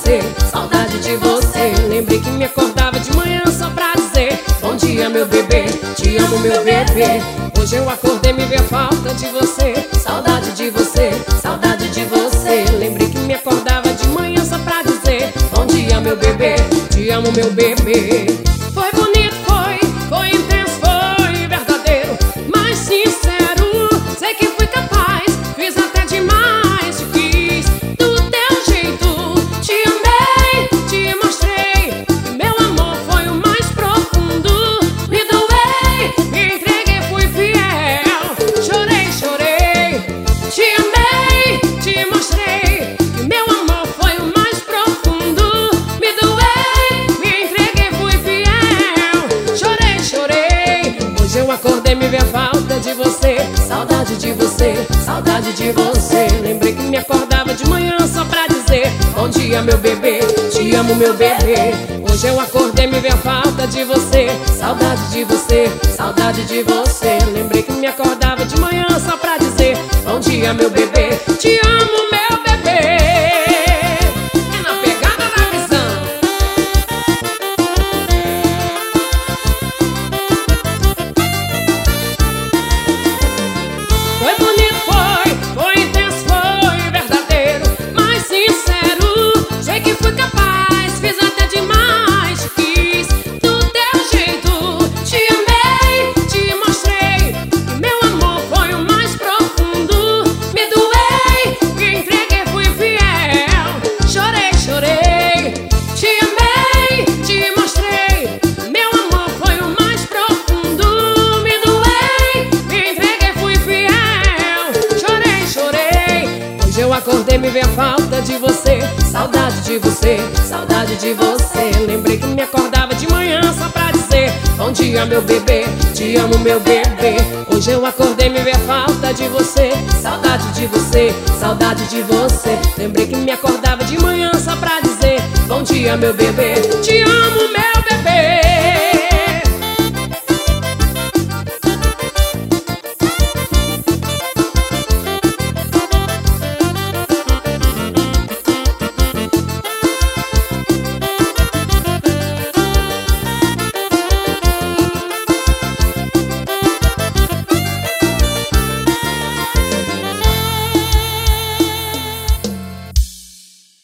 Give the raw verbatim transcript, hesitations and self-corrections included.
dizer saudade de você. Lembrei que me acordava de manhã só pra dizer bom dia, meu bebê, te amo, meu bebê. Hoje eu acordei, me veio a falta de você, saudade de você, saudade de você. Lembrei que me acordava de manhã só pra dizer bom dia, meu bebê, te amo, meu bebê. Foi bonito, foi, foi intenso, foi verdadeiro, mas sincero. Sei que fui capaz, fiz até demais, te quis do teu jeito. Te amei, te mostrei que meu amor foi o mais profundo. Me doei, me entreguei, fui fiel. Chorei, chorei. Te amei, te mostrei que meu amor foi o mais profundo. Me doei, me entreguei, fui fiel. Chorei, chorei. Hoje eu acordei, me veio a falta de você, saudade de você, saudade de você. Lembrei que me acordava de manhã só pra dizer bom dia, meu bebê, te amo, meu bebê. Hoje eu acordei, me veio a falta de você, saudade de você, saudade de você. Lembrei que me acordava de manhã só pra dizer bom dia, meu bebê, te amo, meu bebê. É na pegada da visão. Foi bonito, foi, foi intenso, foi verdadeiro, mas sincero. Sei que fui capaz, fiz até demais, te quis do teu jeito. Te amei, te mostrei que meu amor foi o mais profundo. Me doei, me entreguei, fui fiel. Chorei, chorei. Te amei, te mostrei que meu amor foi o mais profundo. Me doei, me entreguei, fui fiel. Chorei, chorei. Hoje eu acordei, me veio a falta de você, saudade de você, saudade de você. Lembrei que me acordava de manhã só pra dizer bom dia, meu bebê, te amo, meu bebê. Hoje eu acordei, me veio a falta de você, saudade de você, saudade de você. Lembrei que me acordava de manhã só pra dizer bom dia, meu bebê, te amo, meu